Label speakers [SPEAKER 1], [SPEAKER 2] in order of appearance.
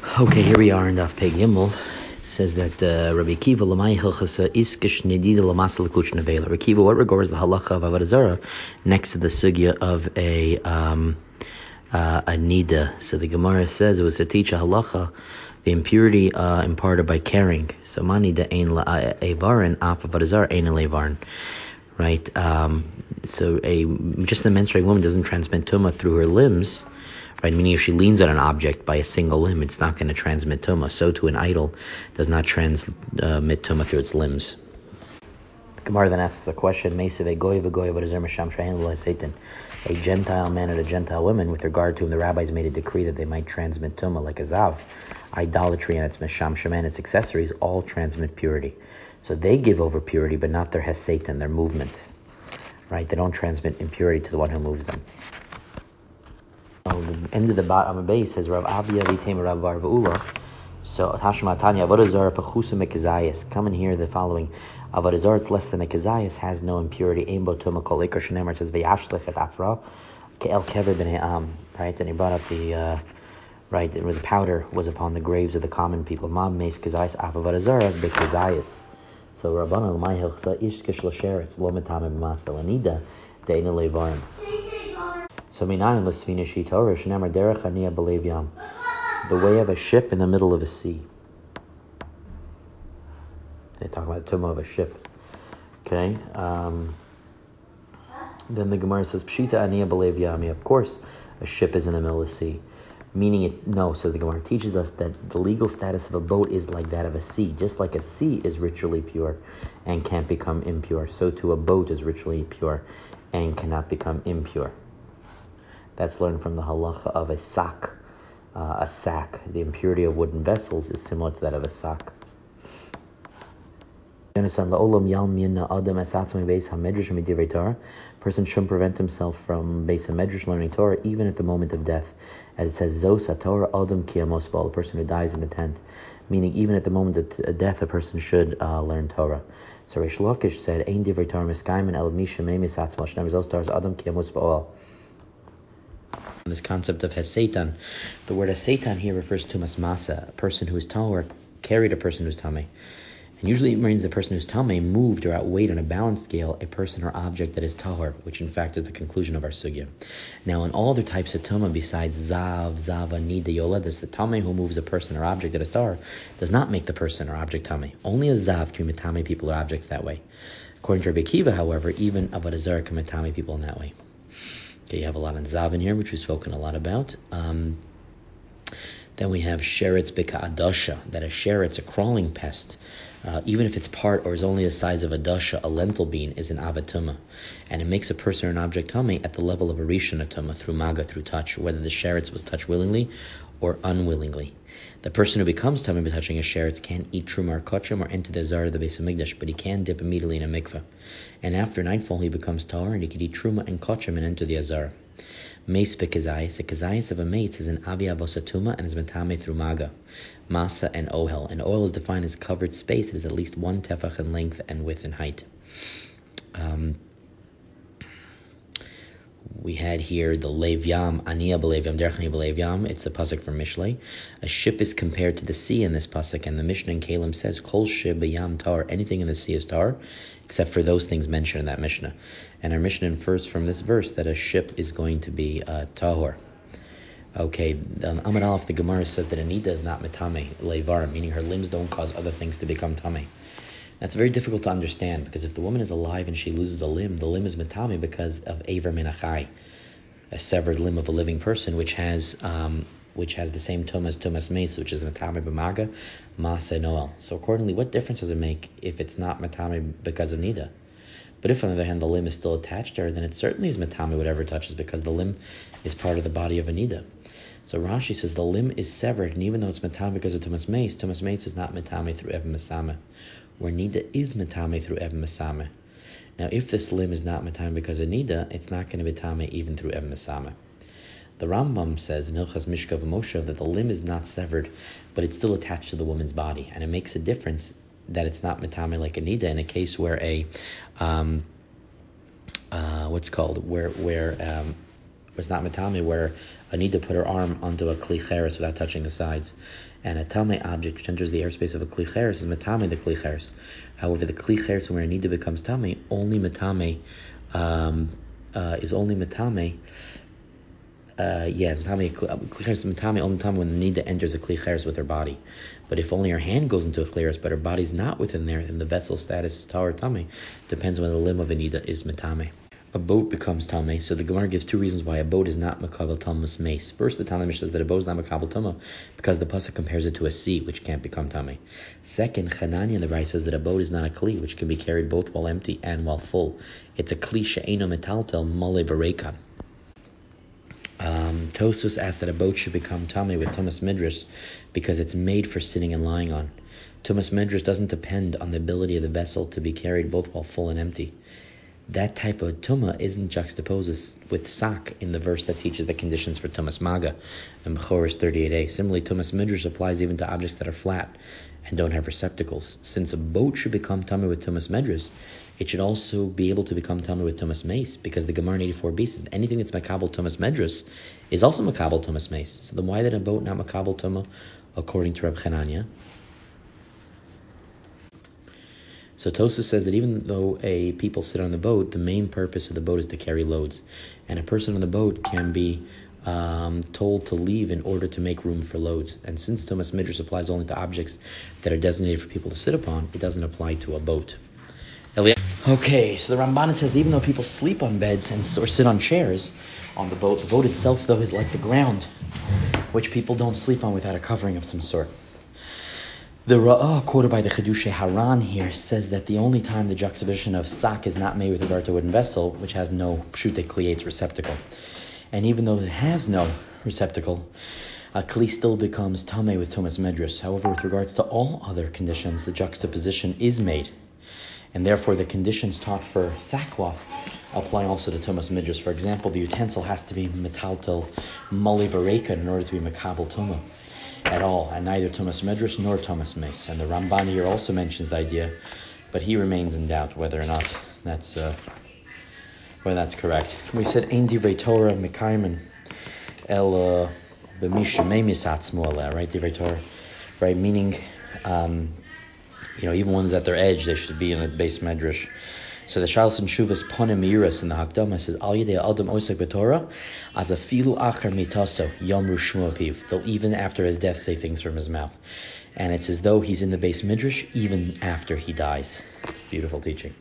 [SPEAKER 1] Okay, here we are in Daf Pei Gimel. It says that Rabbi Akiva Lamai Hilchasa Iskish Nedida Lamasal Kuch Nevela. Rabbi Akiva, what regards the halacha of Avodah Zarah next to the sugya of a nida? So the Gemara says it was to teach a halacha the impurity imparted by caring. So manida ein la'evarin af Avodah Zarah ein le'evarin. Right. So just a menstruating woman doesn't transmit tumah through her limbs. Right, meaning if she leans on an object by a single limb, it's not going to transmit tumah. So to an idol does not transmit tumah through its limbs. The Gemara then asks a question: a Gentile man and a Gentile woman, with regard to whom the rabbis made a decree that they might transmit tumah, like a zav, idolatry and its mesham shema and its accessories, all transmit purity. So they give over purity, but not their hesatan, their movement. Right, they don't transmit impurity to the one who moves them. The end of the bottom base says Rav Avia Vitema Rav Bar V'ula. So Tashma Tanya Avodah Zarah Pechusa Mekazayis. Come and hear the following: Avodah Zarah, it's less than a kazayis, has no impurity. Ein bo tumah kol ikar shenemar, says V'yashlech et afra ke'el kever b'nei am. Right, and he brought up the right where the powder was upon the graves of the common people. Mam meis kazayis af Avodah Zarah bekazayis. So Rabbanan l'may hilchsa ishkish l'sheretz lo metamim b'masel anida de'ena levarim. So minayin l'sfina shi Torah shenemar derech aniyah b'lev yam, the way of a ship in the middle of a sea. They talk about the tumah of a ship. Okay. Then the Gemara says pshita aniyah b'lev yami. Of course, a ship is in the middle of the sea. Meaning it no. So the Gemara teaches us that the legal status of a boat is like that of a sea. Just like a sea is ritually pure and can't become impure, so too a boat is ritually pure and cannot become impure. That's learned from the halacha of a sack. A sack. The impurity of wooden vessels is similar to that of a sack. Person shouldn't prevent himself from Beis HaMedrash learning Torah even at the moment of death. As it says, Zos Torah Adam Ki Amos Ba, the person who dies in the tent. Meaning even at the moment of death a person should learn Torah. So Reish Lakish said, Ein Divrei Torah Miskayim El Misha Meimis Atzmo Shnei Zos Torah Adam Ki Amos Ba. This concept of Hesatan, the word Hesatan here refers to Masmasa, a person who is tahor, carried a person who's tamei. And usually it means the person who's tamei moved or outweighed on a balance scale a person or object that is tahor, which in fact is the conclusion of our sugya. Now in all other types of tumah besides zav, zava, nida, yoledus, the tamei who moves a person or object that is tahor does not make the person or object tamei. Only a zav can tamei people or objects that way. According to Rabbi Akiva, however, even Avodah Zarah can tamei people in that way. Okay, you have a lot of zav in here, which we've spoken a lot about. Then we have sheretz b'ka'adasha, that a sheretz, a crawling pest, even if it's part or is only the size of a dasha, a lentil bean, is an avatuma, and it makes a person or an object tummy at the level of a rishon tumah through maga, through touch, whether the sheretz was touched willingly or unwillingly. The person who becomes tummy by touching a sheretz can't eat truma or kachim or enter the zara of the Beis HaMikdash, but he can dip immediately in a mikveh. And after nightfall he becomes tahor and he can eat truma and kachim and enter the azara. Meis bekazayis, the kazayis of a mates is an avi avosatuma and is metame through maga, masa and ohel. And ohel is defined as covered space that is at least one tefach in length and width and height. We had here the Lev Yam, Aniya B'Lev Yam, Derech Aniya B'Lev Yam. It's a pasuk from Mishlei. A ship is compared to the sea in this pasuk, and the Mishnah in Kalim says, Kol Shib Yam Tar, anything in the sea is tar, except for those things mentioned in that Mishnah. And our Mishnah infers from this verse that a ship is going to be tahor. Okay, Amar Aleph, the Gemara says that Anida is not metame, levar, meaning her limbs don't cause other things to become tame. That's very difficult to understand, because if the woman is alive and she loses a limb, the limb is metame because of Aver Menachai, a severed limb of a living person, which has the same tum as tumas meis, which is metame b'maga, masa noel. So accordingly, what difference does it make if it's not metame because of nida? But if on the other hand the limb is still attached to her, then it certainly is metame whatever touches, because the limb is part of the body of a nida. So Rashi says the limb is severed, and even though it's metame because of tumas meis is not metame through Eben Masame, where nida is metame through Eben Masame. Now, if this limb is not metame because of nida, it's not going to be metame even through Eben Masame. The Rambam says in Hilchas Mishka v'Moshe that the limb is not severed, but it's still attached to the woman's body, and it makes a difference that it's not metame like a nida in a case where it's not metame, where a nida put her arm onto a kli cheres without touching the sides. And a tame object which enters the airspace of a kli cheres is metame the kli cheres. However, the kli cheres where a nida becomes tame, only metame is only metame. Kli cheres is metame only metame when the nida enters a kli cheres with her body. But if only her hand goes into a kli cheres, but her body's not within there, then the vessel status is tahor tame. Depends when the limb of a nida is metame. A boat becomes tamei. So the Gemara gives two reasons why a boat is not makabel tamas mace. First, the Tana says that a boat is not makabel tama because the pasuk compares it to a sea, which can't become tamei. Second, Chananya in the Rai says that a boat is not a kli, which can be carried both while empty and while full. It's a kli she'eno metaltel male barekan. Tosus asked that a boat should become tamei with tumas midrash because it's made for sitting and lying on. Tumas midrash doesn't depend on the ability of the vessel to be carried both while full and empty. That type of tumah isn't juxtaposed with sak in the verse that teaches the conditions for tumas maga in Bechoros 38a. Similarly, tumas midrash applies even to objects that are flat and don't have receptacles. Since a boat should become tumah with tumas midrash, it should also be able to become tumah with tumas mace, because the Gemara in 84b says anything that's makabel tumas midrash is also makabel tumas mace. So then why did a boat not makabel tumah according to Reb Chananya? So Tosa says that even though people sit on the boat, the main purpose of the boat is to carry loads. And a person on the boat can be told to leave in order to make room for loads. And since Tumas Midrash applies only to objects that are designated for people to sit upon, it doesn't apply to a boat. Okay, so the Ramban says that even though people sleep on beds or sit on chairs on the boat itself, though, is like the ground, which people don't sleep on without a covering of some sort. The Ra'ah, quoted by the Chidushay Haran here, says that the only time the juxtaposition of sak is not made with regard to a wooden vessel, which has no pshute kliates receptacle. And even though it has no receptacle, a kli still becomes tameh with tumas medrash. However, with regards to all other conditions, the juxtaposition is made. And therefore, the conditions taught for sackcloth apply also to tumas midrash. For example, the utensil has to be metaltel mali vareka in order to be makabel tumah at all, and neither Tumas Medrash nor Tumas Mace. And the Ramban here also mentions the idea, but he remains in doubt whether or not that's correct. We said Ein Divrei Torah Mekaymen El B'Misha Meimisatz Mo'aleh, right? Divrei Torah, right? Meaning, even ones at their edge, they should be in a base Medrash. So the Shalos and Shuvas Ponem Miras in the Hakdama says Al Yidei Adam Osek B'Torah as a filu acher mitaso yomru shmu apiv. They'll even after his death say things from his mouth, and it's as though he's in the base midrash even after he dies. It's beautiful teaching.